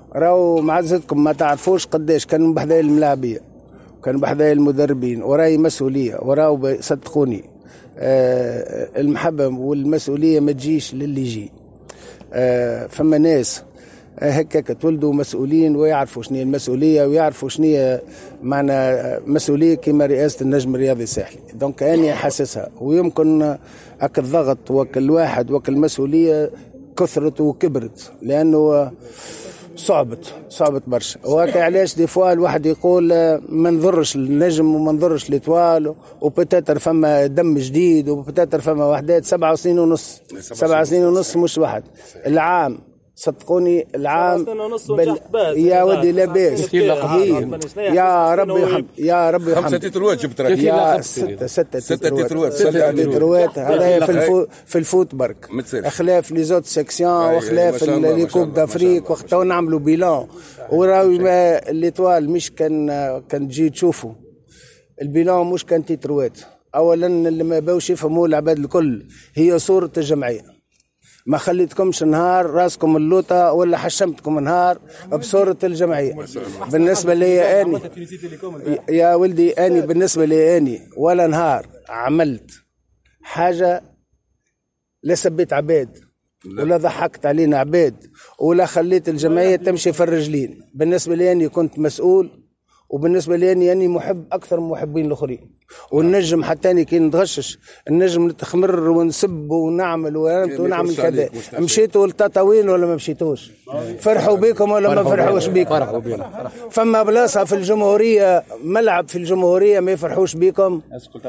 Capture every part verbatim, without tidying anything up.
راهو معزتكم ما تعرفوش قداش كانوا بحذايا الملاعبيه، كانوا بحذايا المدربين، وراي مسؤوليه، وراو صدقوني آه المحبه والمسؤوليه ما تجيش للي يجي. آه فما ناس هكاك تولدوا مسؤولين ويعرفوا شنو المسؤوليه ويعرفوا شنو معنى مسؤوليه كما رئاسه النجم الرياضي الساحلي. دونك اني حاسسها، ويمكن اك الضغط وكل واحد وكل مسؤوليه كثرت وكبرت، لانه صعبت صعبت برشا. وهكا علاش دي فوا الواحد يقول ما نضرش النجم وما نضرش ليتوال، وبتاتر فما دم جديد، وبتاتر فما وحدات سبعة سنين ونص سبعة سنين ونص مش واحد العام. صدقوني العام بل... يا ودي لاباس يا ربي يحب يا ربي خمسة تتروات جبت راك يا ستة ستة تتروات ستة تتروات هذا في الفو في الفوت برك اخلاف لي زوت سيكسيون واخلاف لي كوب دافريك وقت نعملوا بيلان وراوي ليتوال مش كان كان تجي تشوفوا البيلان مش كان تتروات. اولا اللي ما باوش يفهموا العباد الكل هي صورة الجمعية، ما خليتكمش نهار راسكم اللوطة ولا حشمتكم نهار بصورة الجمعية. بالنسبة لي أني يا ولدي أني بالنسبة لي أني ولا نهار عملت حاجة لا سبيت عباد ولا ضحكت علينا عباد ولا خليت الجمعية تمشي في الرجلين. بالنسبة لي أني كنت مسؤول، وبالنسبة لي أني, أني محب أكثر من محبين الآخرين. والنجم حتى أني كي نتغشش النجم نتخمر ونسب ونعمل ونعمل كذا. مشيتوا للتطاوين ولا ما مشيتوش؟ فرحوا بكم ولا ما فرحوش بكم؟ فما بلاصة في الجمهورية، ملعب في الجمهورية ما يفرحوش بكم.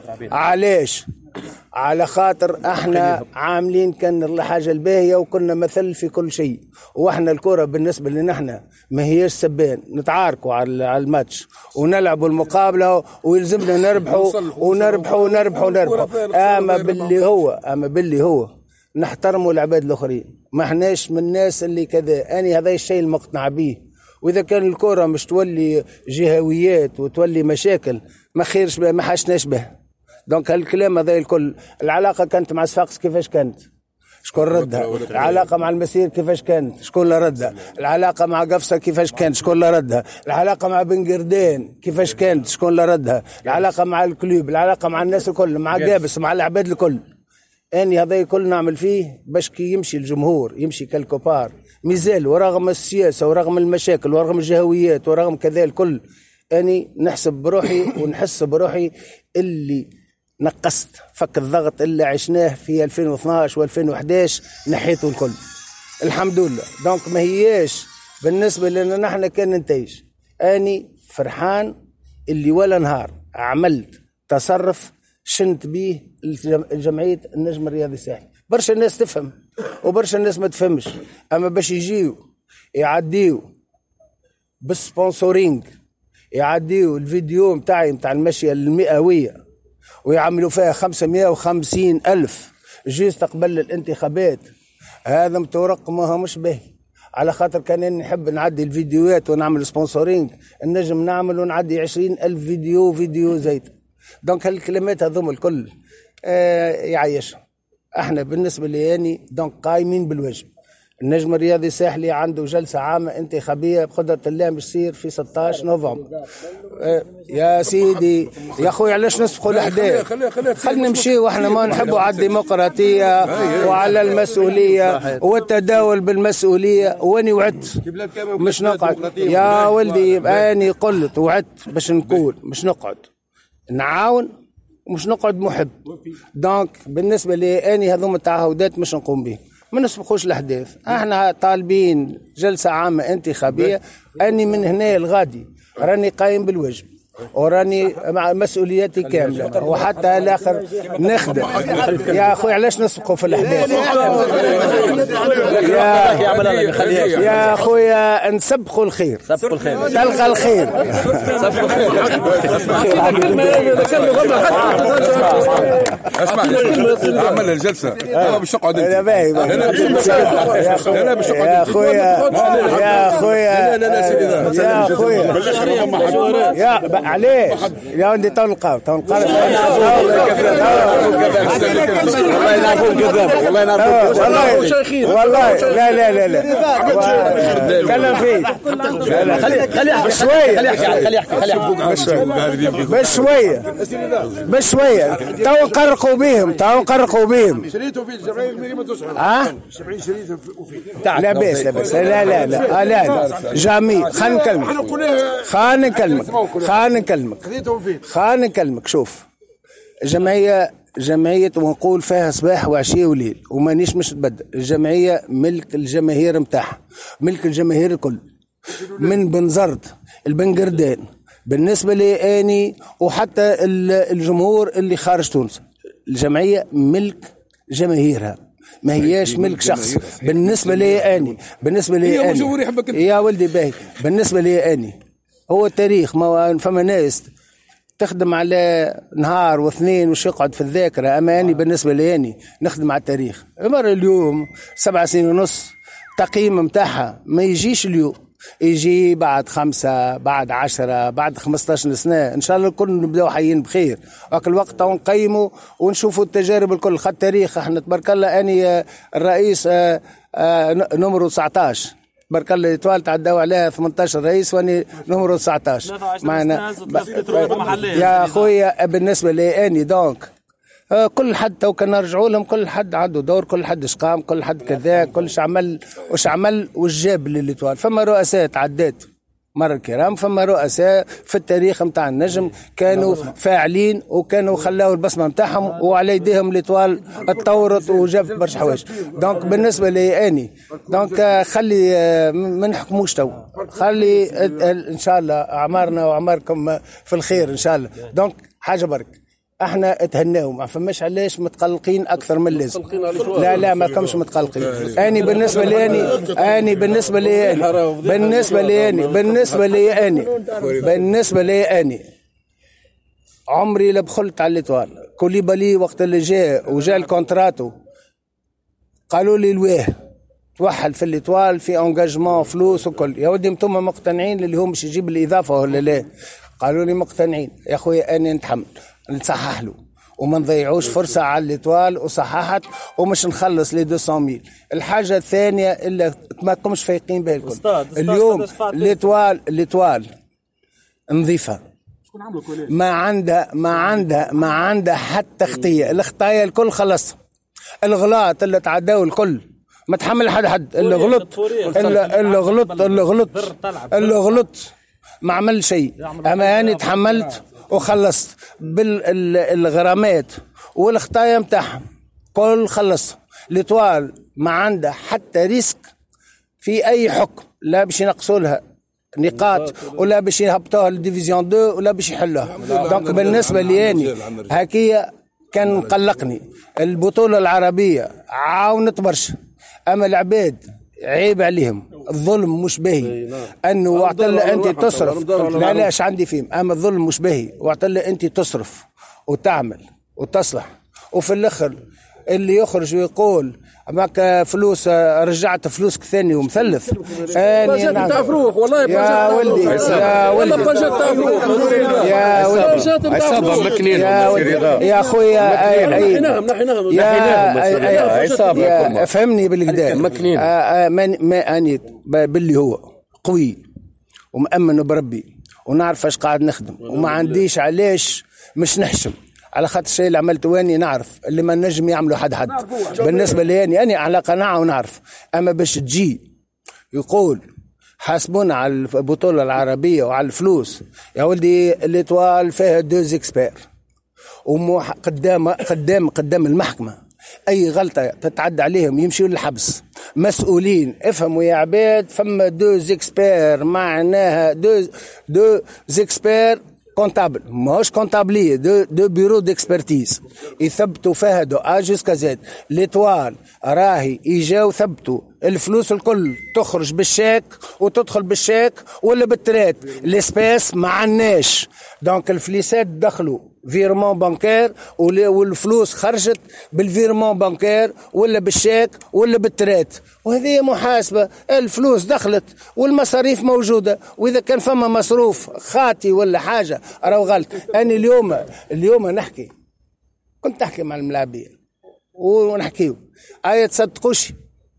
علاش؟ على خاطر احنا عاملين كان الحاجة الباهية وكنا مثل في كل شيء. واحنا الكرة بالنسبة لنا احنا ما هيش سبان، نتعاركوا على الماتش ونلعبوا المقابلة ويلزمنا نربحوا ونربحوا ونربحوا ونربحوا. اما باللي هو اما باللي هو نحترموا العباد الاخرين، ما احناش من الناس اللي كذا. اني هذا الشيء المقتنع به. واذا كان الكرة مش تولي جهويات وتولي مشاكل ما خيرش بها، ما حاشناش به. دونك هالكلام هذا الكل. العلاقة كانت مع صفاقس كيفاش كانت؟ شكون ردها؟ العلاقة مع المسير كيفاش كانت؟ شكون اللي ردها؟ العلاقة مع قفصة كيفاش كانت؟ شكون اللي ردها؟ العلاقة مع بن قردين كيفاش كانت؟ شكون اللي ردها؟ العلاقة مع الكلوب، العلاقة مع الناس الكل، مع قابس، مع العباد الكل. اني هذا الكل نعمل فيه باش كي يمشي الجمهور يمشي كالكوبار ميزال، ورغم السياسة ورغم المشاكل ورغم الجهويات ورغم كذا الكل، اني نحسب بروحي ونحس بروحي اللي نقصت فك الضغط اللي عشناه في ألفين واثناش وألفين وإحدى عشر نحيته الكل الحمد لله. دونك ما هياش بالنسبة لنا نحن كان ننتج. اني فرحان اللي ولا نهار عملت تصرف شنت به الجمعية النجم الرياضي الساحلي. برشا الناس تفهم وبرشا الناس ما تفهمش، اما باش يجيو يعديو بالسبونسورينج، يعديو الفيديو متاعي متاع المشية المئوية ويعملوا فيها خمسمائة وخمسين ألف جيست قبل الانتخابات، هذا متورق ما هو مش باهي. على خاطر كان نحب نعدي الفيديوهات ونعمل سبونسورينج النجم نعمل ونعدي عشرين ألف فيديو فيديو زيت. دونك هالكلمات هذوم الكل آه يعيش. احنا بالنسبة لياني دونك قايمين بالواجب. النجم الرياضي الساحلي عنده جلسة عامة انتخابية بقدرة الله مش تصير في ستة عشر نوفمبر. آه يا سيدي يا أخوي علاش نسبقوا الأحداث؟ خلينا نمشي واحنا ما نحبوا على الديمقراطية وعلى المسؤولية والتداول بالمسؤولية. واني وعدت مش نقعد يا ولدي، أني قلت وعدت باش نقول مش نقعد نعاون ومش نقعد محب. دونك بالنسبة لي أني هذوم التعهدات مش نقوم به، ما نسبقوش الأحداث. احنا طالبين جلسة عامة انتخابية. أني من هنا الغادي راني قايم بالواجب وراني مع مسؤولياتي كاملة، وحتى الآخر نخدم. يا أخوي علاش نسبقوا في الأحداث؟ يا, يا أخويا نسبقوا الخير تلقى الخير. اسمع عمل الجلسة انا باش نقعد انا باهي انا باش نقعد يا اخويا يا اخويا يا اخويا يا عليه يا ولدي تو نلقاو تو نلقاو والله ينعرفون كذاب والله ينعرفون والله لا لا لا لا كلام فيه خلي خلي يحكي شويه خلي يحكي خلي يحكي بشويه بشويه تو نقرقوا بهم تو نقرقوا بهم شريته في سبعين مليون تصعد ها سبعين شريته لا بس لا بس لا لا لا لا جميل خلينا نكلمك خلينا نكلمك خلينا نكلمك خلينا نكلمك شوف الجمعيه جمعية ونقول فيها صباح وعشية وليل ومانيش مش تبدل. الجمعية ملك الجماهير متاعها ملك الجماهير الكل من بنزرت البنقردان بالنسبة لي أني وحتى الجمهور اللي خارج تونس. الجمعية ملك جماهيرها ما هياش ملك شخص. بالنسبة لي أني بالنسبة لي أني يا ولدي باهي بالنسبة لي أني هو التاريخ ما فما ناس تخدم على نهار واثنين وش يقعد في الذاكرة. أما أني بالنسبة لي أني نخدم على التاريخ. مرة اليوم سبع سنين ونص تقييم متاعها ما يجيش اليوم يجي بعد خمسة بعد عشرة بعد خمستاشر سنة إن شاء الله الكل نبدأ حيين بخير. وقت الوقت ونقيموا ونشوفوا التجارب الكل. خد تاريخ احنا تبارك الله أني الرئيس نمرو تسعتاش تبارك الله توالت عداو عليها ثمانية عشر رئيس واني نمرو تسعتاش معنا يا خويا. بالنسبة لي أني دونك كل حد تو كان نرجعوا لهم كل حد عنده دور كل حد اش قام كل حد كذا كل شي عمل وش عمل وش جاب للإطوال. فما رؤساء تعدات مر الكرام فما رؤساء في التاريخ متاع النجم كانوا فاعلين وكانوا خلاوا البصمه متاعهم وعلى يديهم الإطوال اتطورت وجابت برشا حوايج. دونك بالنسبه لي اني دونك خلي ما نحكموش تو خلي ان شاء الله اعمارنا واعماركم في الخير ان شاء الله. دونك حاجه برك احنا اتهناو ما فماش علاش متقلقين اكثر من اللازم. لا لا ما كمش متقلقين. اني بالنسبه لي اني اني بالنسبه لي اني بالنسبه لي اني بالنسبه لي اني بالنسبه لي اني عمري لبخلت على الإطوال. كوليبالي وقت اللي جاء وجاء الكونتراتو قالوا لي الواه توحل في الإطوال في انجاجمون فلوس وكل. يا ودي انتم مقتنعين اللي هم باش يجيب الاضافه ولا لا؟ قالوا لي مقتنعين. يا خويا اني نتحمل نصحح له وما نضيعوش فرصة على الإطوال وصححت ومش نخلص لي مئتين ميل. الحاجة الثانية اللي ما كمش فايقين بها الكل اليوم الإطوال الإطوال نظيفة ما عندها ما عندها ما عندها حتى خطية. الخطايا الكل خلص. الغلاط اللي تعداوا الكل ما تحمل حد حد اللي غلط اللي غلط اللي غلط اللي غلط ما عمل شيء. أما أنا تحملت وخلصت بالغرامات والخطايا متاعهم كل خلص. الإطوال ما عنده حتى ريسك في أي حكم لا باش ينقصوا لها نقاط ولا باش يهبطوها للديفيزيون دو ولا باش يحلوها. دونك بالنسبة لي أنا هكية كان مقلقني. البطولة العربية عاونت برشا أما العباد عيب عليهم. الظلم مش باهي انه وعطل انت تصرف لا لا اش عندي فيهم. اما الظلم مش باهي وعطل انت تصرف وتعمل وتصلح وفي الاخر اللي يخرج ويقول معك فلوس رجعت فلوسك ثاني ومثلث. بروجيت نتاع فروخ والله يا ولدي يا ولدي بروجيت نتاع فروخ يا ولدي عصابة مكنينهم يا خويا نحيناهم نحيناهم يا فهمني بالكدا ما اني باللي هو قوي ومأمن بربي ونعرف اش قاعد نخدم وما عنديش علاش مش نحشم على خاطر الشيء اللي عملته واني نعرف اللي ما نجم يعملوا حد حد. بالنسبه لي اني اني على قناعه ونعرف. اما باش تجي يقول حاسبونا على البطوله العربيه وعلى الفلوس يا ولدي الإطوال فيها دوز اكسبير وقدام قدام قدام المحكمه اي غلطه تتعدى عليهم يمشيوا للحبس مسؤولين. افهموا يا عباد فما دوز اكسبير معناها دوز دوز اكسبير كونتابل ماهوش كونتابلية دو, دو بيرو ديكسبرتيز يثبتوا فيها دو اجوز كازات. الإطوال راهي يجاو ثبتوا الفلوس الكل تخرج بالشيك وتدخل بالشيك ولا بالترات الاسباس ما عناش. دونك الفليسات دخلوا فيرمون بانكير والفلوس خرجت بالفيرمون بانكير ولا بالشيك ولا بالترات، وهذه محاسبة. الفلوس دخلت والمصاريف موجودة، وإذا كان فما مصروف خاطي ولا حاجة راهو غلط. أنا اليوم اليوم نحكي كنت أحكي مع الملاعبية ونحكيو آية تصدقوش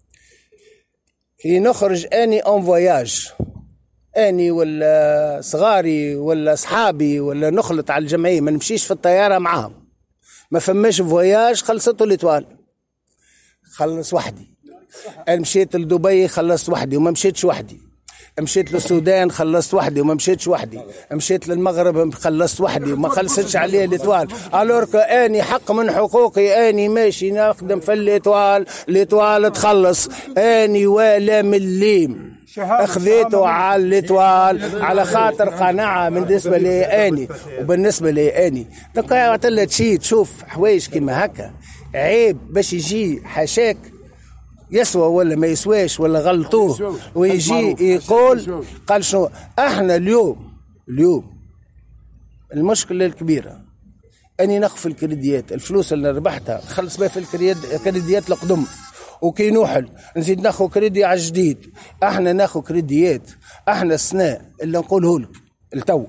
كي نخرج أني أون فواياج، أني ولا صغاري ولا صحابي ولا نخلط على الجمعية، ما نمشيش في الطيارة معهم، ما فماش فواياج خلصته الإطوال خلص وحدي. مشيت لدبي خلصت وحدي وما مشيتش وحدي، مشيت للسودان خلصت وحدي وما مشيتش وحدي، مشيت للمغرب خلصت وحدي وما خلصتش عليه الإطوال. الورك اني حق من حقوقي، اني ماشي نخدم في الإطوال، الإطوال تخلص اني ولا مليم اخذيته على الإطوال على خاطر قناعة بالنسبة لي اني وبالنسبة لي اني. دونك وقت اللي تشي تشوف حوايج كيما هكا عيب باش يجي حاشاك يسوى ولا ما يسواش ولا غلطوه ويجي يقول قال شنو. احنا اليوم اليوم المشكلة الكبيرة اني نخفي الكريديات، الفلوس اللي ربحتها نخلص بها في الكريديات القدم، وكي نوحل نزيد ناخذ كريدي على الجديد. احنا ناخذ كريديات، احنا السنة اللي نقوله لك التو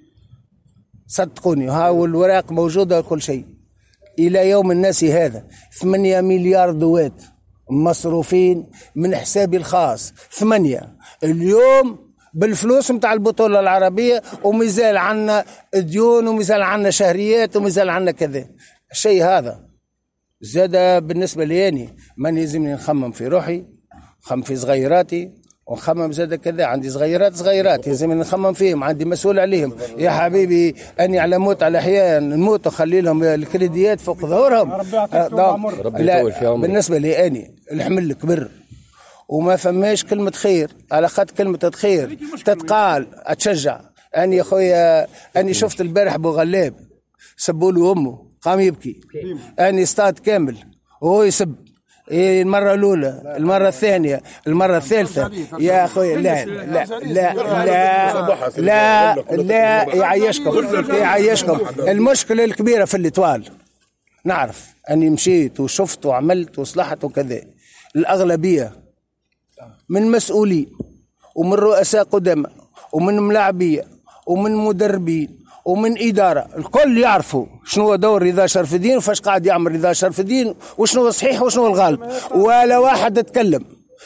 صدقوني هاو الوراق موجودة كل شيء الى يوم الناس هذا ثمانية مليار دوات مصروفين من حسابي الخاص. ثمانية اليوم بالفلوس متاع البطولة العربية، ومازال عنا ديون ومازال عنا شهريات ومازال عنا كذا. الشيء هذا زاد بالنسبة لياني ما يلزمني نخمم في روحي، نخمم في صغيراتي ونخمم زاد كذا. عندي صغيرات صغيرات يلزمني نخمم فيهم، عندي مسؤول عليهم. يا حبيبي اني على موت على احيان نموت وخلي لهم الكريديات فوق ظهورهم. بالنسبة لي اني الحمل كبر وما فماش كلمة خير، على خاطر كلمة خير تتقال اتشجع. اني يا خويا اني شفت البارح بو غلاب سبوا له امه قام يبكي، اني استاد كامل وهو يسب المرة الأولى المرة الثانية المرة الثالثة. يا أخوي لا لا لا لا لا لا يعيشكم يعيشكم. المشكلة الكبيرة في الإطوال نعرف أني مشيت وشفت وعملت وصلحت وكذا. الأغلبية من مسؤولين ومن رؤساء قدماء ومن ملاعبية ومن مدربين ومن إدارة الكل يعرفوا شنو دور رضا شرف الدين وفاش قاعد يعمل رضا شرف الدين وشنو صحيح وشنو الغالب، ولا واحد اتكلم.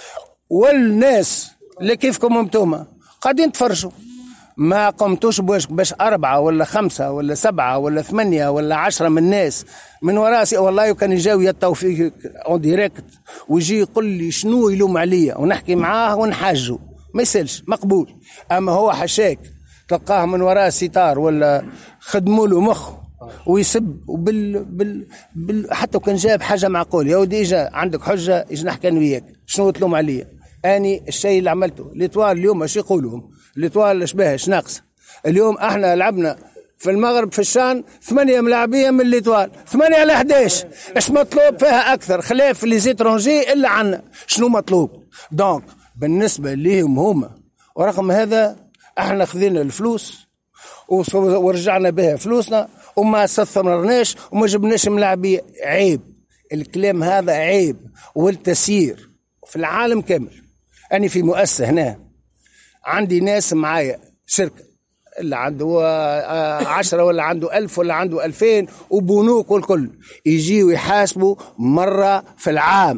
والناس اللي كيفكم انتوما قاعدين تفرجوا، ما قمتوش باش باش أربعة ولا خمسة ولا سبعة ولا ثمانية ولا عشرة من الناس من وراسي والله كان يجاو يطوا فيك اون ديريكت ويجي يقول لي شنو يلوم عليا ونحكي معاه ونحاجه ما يسالش مقبول. أما هو حشاك تلقاه من وراء ستار ولا خدموا له مخ ويسب وبال بال بال حتى كان جاب حاجه معقوله. يا ودي اجا عندك حجه اجي نحكي انا وياك شنو تلوم عليا؟ اني الشيء اللي عملته الإطوال اليوم اش يقولهم الإطوال اش باهش ناقصه. اليوم احنا لعبنا في المغرب في الشان ثمانية ملاعبيه من الإطوال ثمانية على احداش. اش مطلوب فيها اكثر خلاف لي زيترونجي الا عنا شنو مطلوب؟ دونك بالنسبه ليهم هما ورغم هذا احنا خذينا الفلوس ورجعنا بها فلوسنا وما استثمرناش وما جبناش ملاعبية. عيب الكلام هذا عيب، والتسيير في العالم كامل. أنا في مؤسسة هنا عندي ناس معايا شركة اللي عنده عشرة ولا عنده ألف ولا عنده ألفين وبنوك والكل يجيوا يحاسبوا مرة في العام.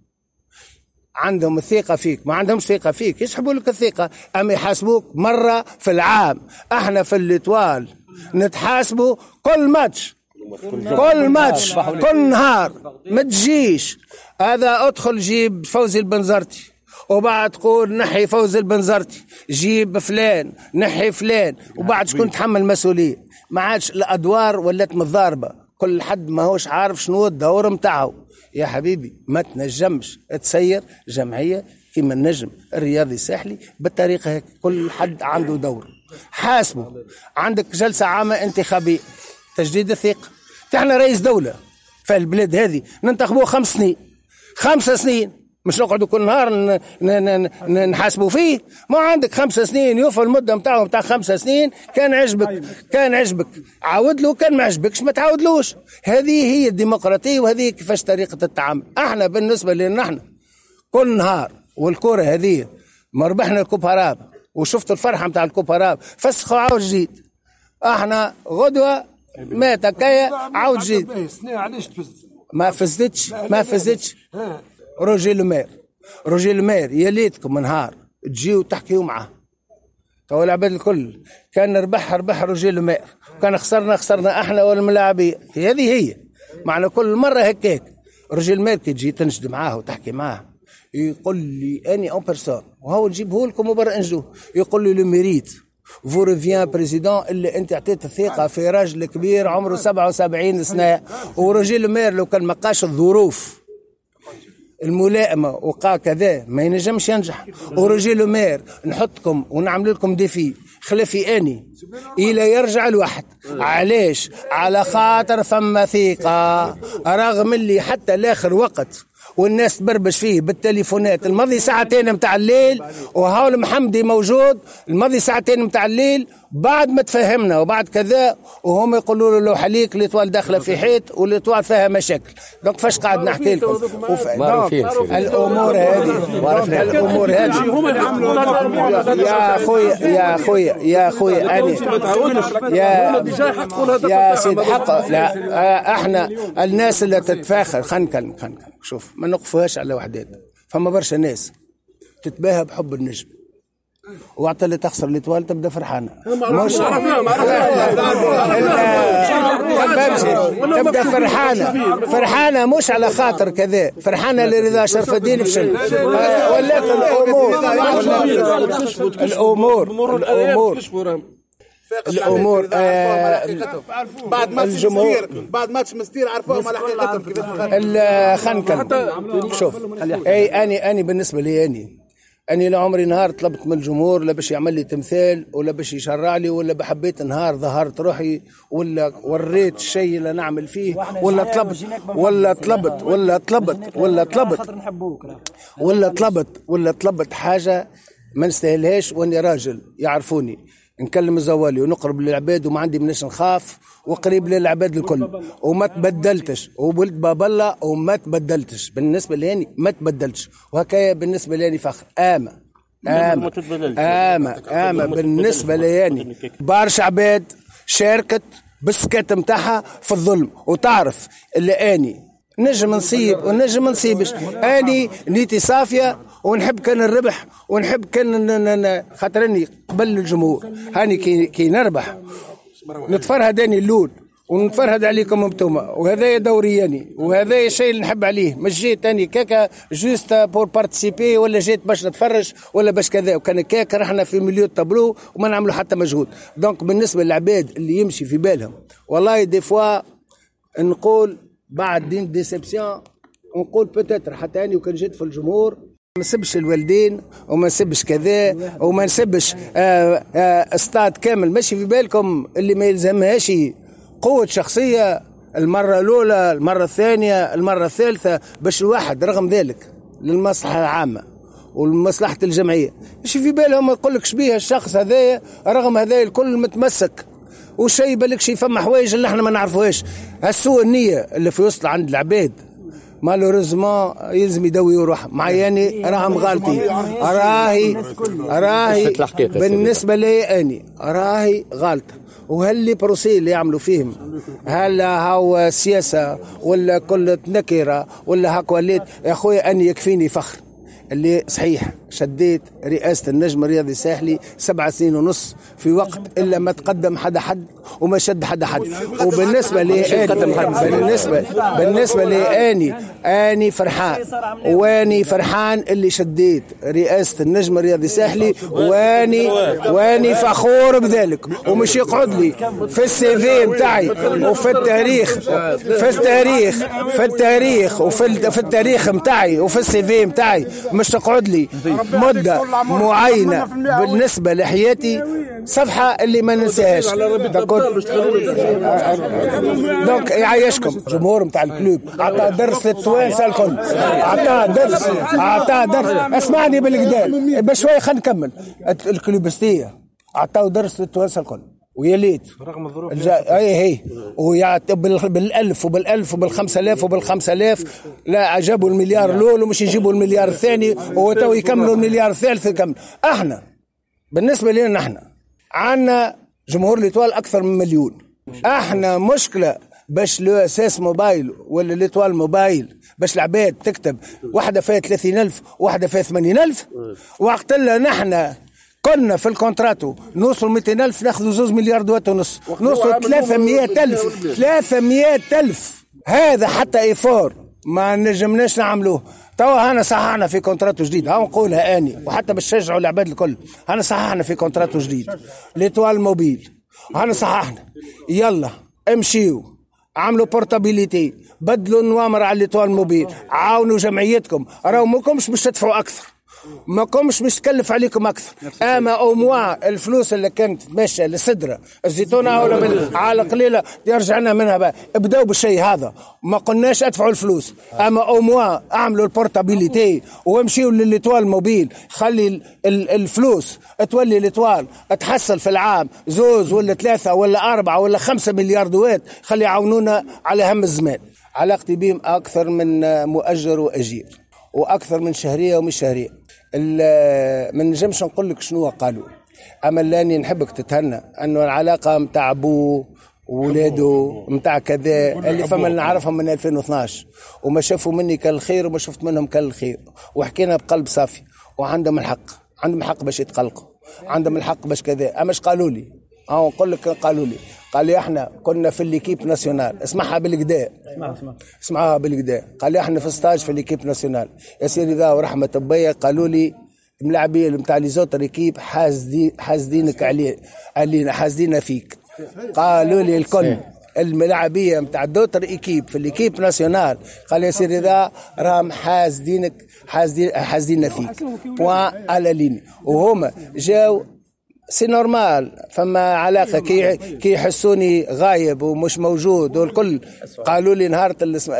عندهم الثقة فيك، ما عندهم ثقة فيك يسحبوا لك الثقة، أما يحاسبوك مرة في العام. احنا في الإطوال نتحاسبوا كل ماتش كل ماتش كل نهار. ما تجيش هذا ادخل جيب فوزي البنزرتي وبعد تقول نحي فوزي البنزرتي، جيب فلان نحي فلان، وبعد شكون تحمل مسؤولية؟ ما عادش الأدوار ولات متضاربة، كل حد ما هوش عارف شنو الدور متاعه. يا حبيبي ما تنجمش تسير جمعية كما النجم الرياضي الساحلي بالطريقة هيك، كل حد عنده دور. حاسبه. عندك جلسة عامة انتخابية تجديد الثقة، احنا رئيس دولة في البلاد هذه ننتخبوه خمس سنين خمس سنين مش نقعدوا كل نهار نحاسبوا فيه. ما عندك خمس سنين يوفى المدة متاعه متاع خمس سنين، كان عجبك كان عجبك عاود له، كان ما عجبكش ما تعاودلوش. هذه هي الديمقراطية وهذه كيفاش طريقة التعامل. احنا بالنسبة لنا احنا كل نهار والكرة هذه ما ربحنا الكوباراب وشفت الفرحة متاع الكوباراب فسخوا عاود جديد. احنا غدوة مات كايا عاود جديد. ما فزتش ما فزتش روجي لومير روجي لومير يا ليتكم نهار تجيو تحكيوا معاه. تو العباد الكل كان ربح ربح روجي لومير، كان خسرنا خسرنا احنا والملاعبين. هذه هي معنا كل مرة هكاك. روجي لومير كي تجي تنشد معاه وتحكي معاه يقول لي اني اون بيرسون وهو نجيبه لكم وبرا انجوه، يقول لي لو ميريت فو ريفيان بريزيدون اللي انت اعطيت الثقه في راجل كبير عمره سبعة وسبعين سنه. وروجي لومير لو كان ما قاش الظروف الملائمه وقع كذا ما ينجمش ينجح. وروجي لومير نحطكم ونعمل لكم ديفي خلفي اني الى يرجع الواحد. علاش؟ على خاطر ثم ثقه، رغم اللي حتى لاخر وقت والناس تبربش فيه بالتليفونات. الماضي ساعتين متاع الليل وهاول محمدي موجود، الماضي ساعتين متاع الليل بعد ما تفهمنا وبعد كذا وهم يقولوا له لو حليك الاطوال داخله في حيط والاطوال فيها مشاكل. دونك فاش قاعد نحكي لكم وف... الامور هذه الامور هذه يا خويا يا خويا يا خويا اني يا يا سيد حق. لا احنا الناس اللي تتفاخر خنكل خنكل شوف ما نقفوهاش على وحدات. فما برشا ناس تتباهى بحب النجم وقت اللي تخسر الاطوال تبدا فرحانه مش تبدا فرحانه فرحانه مش على خاطر كذا، فرحانه لرضا شرف الدين فشل. ولكن الامور الامور الامور الامور بعد ماتش مستير بعد ماتش مستير عرفوهم على حقيقتهم كيفاش خنكل. شوف اي اني اني بالنسبه لي اني اني لا عمري نهار طلبت من الجمهور لا باش يعمل لي تمثال ولا باش يشرع لي ولا بحبيت نهار ظهرت روحي ولا وريت الشيء اللي نعمل فيه ولا طلبت ولا طلبت ولا طلبت ولا طلبت ولا طلبت ولا طلبت حاجه ما نستاهلهاش. واني راجل يعرفوني نكلم الزوالي ونقرب للعباد وما عندي مناش نخاف وقريب للعباد الكل وما تبدلتش وولد باب الله وما تبدلتش. بالنسبه لي ما تبدلتش وهكايا بالنسبه لي فخر. اما اما اما اما بالنسبه لي برشا عباد شاركت بالسكات متاعها في الظلم وتعرف اللي اني نجم نصيب ونجم نصيبش. اني نيتي صافيه ونحب كان الربح ونحب كان خاطرني قبل الجمهور. هاني كي, كي نربح نتفرهد اني اللول ونتفرهد عليكم انتوما وهذا دورياني وهذا الشيء اللي نحب عليه. مش جيت اني كاكا جوست بور بارتيسيبي ولا جيت باش نتفرج ولا باش كذا. وكان كاكا رحنا في مليو الطابلو وما نعملوا حتى مجهود. دونك بالنسبه للعباد اللي يمشي في بالهم والله دي فوا نقول بعد دين ديسبسيون ونقول بوتيتر حتى اني وكان جيت في الجمهور ما نسبش الوالدين وما نسبش كذا وما نسبش آآ آآ استاد كامل. ماشي في بالكم اللي ما يلزمهاش قوة شخصية المرة الأولى المرة الثانية المرة الثالثة باش الواحد رغم ذلك للمصلحة العامة والمصلحة الجمعية. ماشي في بالهم يقول لك شبيه الشخص هذايا رغم هذايا الكل متمسك وشي بالك شي فما حوايج اللي احنا ما نعرفوهاش. هالسوء النية اللي في وسط عند العباد مالوريزمون يلزم يدوي روحه معياني راهم غالطين. راهي راهي بالنسبه لي اني راهي غالطه. وهل بروسي اللي يعملوا فيهم هلا هو سياسه ولا كل نكره ولا هاك وليت يا خويا اني يكفيني فخر اللي صحيح شديت رئاسة النجم الرياضي الساحلي سبع سنين ونص في وقت إلا ما تقدم حدا حد وما شد حدا حد. وبالنسبة لي أني بالنسبة بالنسبة لي أني أني فرحان واني فرحان اللي شديت رئاسة النجم الرياضي الساحلي واني واني فخور بذلك. ومش يقعد لي في السي في متاعي وفي التاريخ في التاريخ في التاريخ وفي في التاريخ متاعي وفي السي في متاعي مش تقعد لي مدة معينة بالنسبة لحياتي صفحة اللي ما ننساهاش. دونك يعيشكم جمهور متاع الكلوب، عطاه درس للتوانسة الكل، عطاه درس عطاه درس اسمعني بالكدا بشوية خلينا نكمل. الكلوبستية عطاه درس للتوانسة الكل ويا ليت رغم الظروف الجا... اي هي ويعطي بالالف وبالالف وبالخمسة آلاف وبالخمسة آلاف. لا جابوا المليار الاول ومش يجيبوا المليار الثاني وتو يكملوا المليار الثالث يكمل. احنا بالنسبه لنا نحن عندنا جمهور ليتوال اكثر من مليون. احنا مشكله باش لو اساس موبايل ولا ليتوال موبايل باش العباد تكتب واحده فيها ثلاثين ألف واحده فيها ثمانين ألف، وقت لا نحن كنا في الكونتراتو نوصل مئتين ألف ناخذوا زوز مليار دوات ونص، نوصل ثلاثمئة ألف ثلاثمئة ألف. هذا حتى إيفور ما نجمناش نعملوه. توا هنا صححنا في كونتراتو جديد، ها نقولها اني وحتى باش تشجعوا العباد الكل. هنا صححنا في كونتراتو جديد ليتوال موبيل، هنا صححنا يلا امشيو عملوا بورتابيليتي، بدلوا النوامر على ليتوال موبيل، عاونوا جمعيتكم، راهو ماكمش باش تدفعوا اكثر، ما كومش مش تكلف عليكم اكثر. اما او موا الفلوس اللي كانت تمشى للسدره الزيتونه ولا على قليله يرجع لنا منها بقى. ابداوا بالشيء هذا، ما قلناش ادفعوا الفلوس، اما او موا اعملوا البورتابيليتي وامشيوا للإيطوال موبيل. خلي الفلوس تولي الإيطوال تحصل في العام زوز ولا ثلاثه ولا اربعه ولا خمسه مليار دوات، خلي يعاونونا على هم الزمان. علاقتي بهم اكثر من مؤجر واجير واكثر من شهريه ومش شهريه. ما نجمش نقول لك شنو قالوا، اما لاني نحبك تتهنى انه العلاقه متاع ابوه وولاده متاع كذا اللي فما نعرفهم من ألفين واثناش وما شافوا مني كالخير وما شفت منهم كالخير، وحكينا بقلب صافي وعندهم الحق، عندهم الحق باش يتقلقوا، عندهم الحق باش كذا. اماش قالوا لي اه نقول لك قالوا لي قال لي احنا كنا في الليكيب ناسيونال، اسمعها بالكدا اسمع اسمع اسمعها بالكدا. قال لي احنا في ستاج في الليكيب ناسيونال يا سيدي ذا ورحمه الله. قالوا لي الملاعبيه نتاع لي زوتر ايكيب حاسدين حاسدينك علي علينا حاسدينا فيك. قالوا لي الكل الملاعبيه نتاع دوتر ايكيب في الليكيب ناسيونال، قال يا سيدي ذا راهم حاسدينك حاسدين حاسدينا فيك بوان على ليني. وهما جاو سي نورمال، فما علاقة كي كي يحسوني غايب ومش موجود والكل. قالوا لي نهار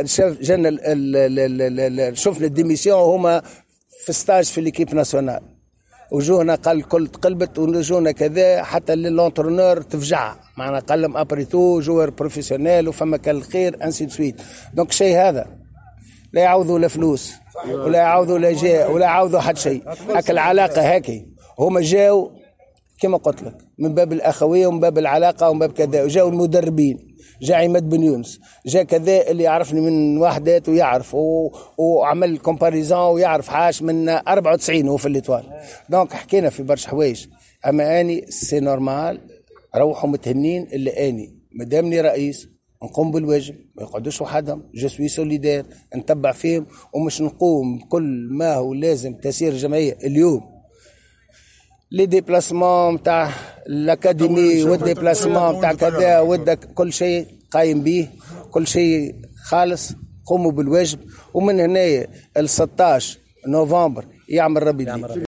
جانا شفنا الديميسيون هما في ستاج في ليكيب ناسيونال، وجوهنا قال الكل تقلبت ونجونا كذا حتى للونترونور تفجع معنا، قال لهم ابريتو جوار بروفيسيونيل وفما كان الخير انسي سويت. دونك شيء هذا لا يعوضوا لا فلوس ولا يعوضوا لا جاء ولا يعوضوا حد شيء. هكا العلاقة هكي هما جاو كما قلت لك من باب الأخوية ومن باب العلاقة ومن باب كذا. وجاءوا المدربين، جاء عماد بن يونس، جاء كذا اللي يعرفني من وحدات ويعرف و... وعمل كومباريزون ويعرف حاش من أربعة وتسعين هو في الإيطوال. دونك حكينا في برشا حوايج. أما أني سي نورمال روحوا متهنين اللي أني مدامني رئيس نقوم بالواجب، ما يقعدوش وحدهم. جو سوي سوليدير نتبع فيهم ومش نقوم كل ما هو لازم تسير الجمعية. اليوم لي ديبلاسمون متاع الاكاديمي والديبلاسمون متاع كذا ودك كل شيء قايم به، كل شيء خالص، قوموا بالواجب. ومن هنا ال ستة عشر نوفمبر يعمل ربي